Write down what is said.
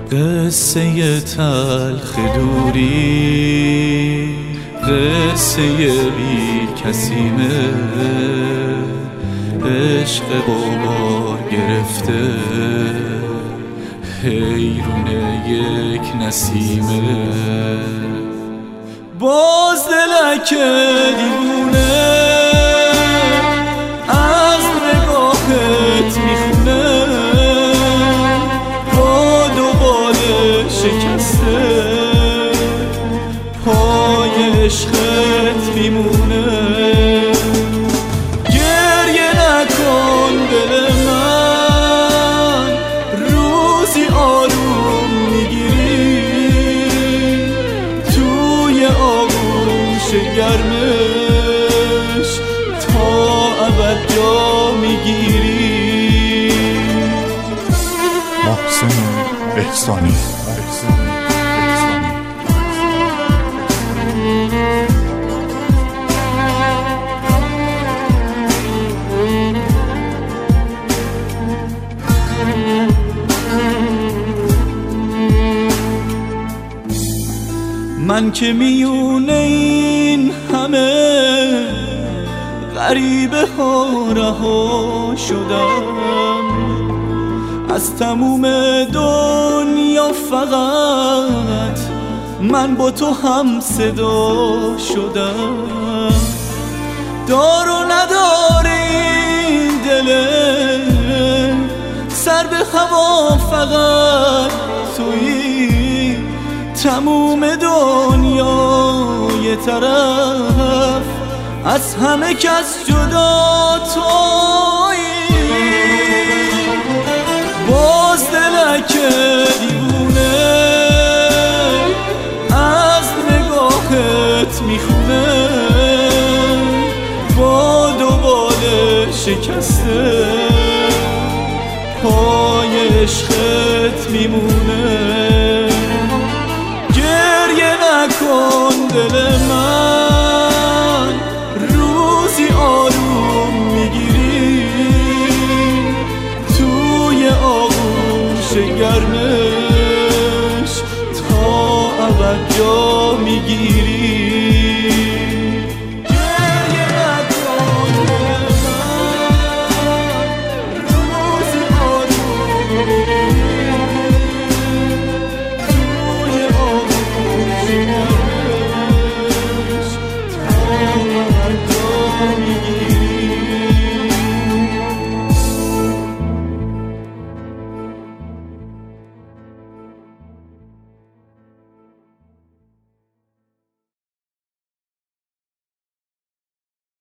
قصه تلخ دوری، قصه بی کسیمه، عشق بابار گرفته حیرون یک نسیمه. باز دلک دیوونه از نگاهت میخونه، با دوبال شکسته پای عشقت میمونه. گریه نکن دل من، روزی آروم میگیری توی آغوش گرمش، تا ابد جا میگیری. محسن احسانی. من که میونه این همه غریبه ها رها شدم، از تموم دنیا فقط من با تو هم صدا شدم. دار و ندار این دله، سر به هوا فقط تویی، تموم دنیا یه طرف، از همه کس جدا تویی. باز دلک دیوونه از نگاهت میخونه، با دوبال شکسته پای عشقت میمونه. گریه نکن دل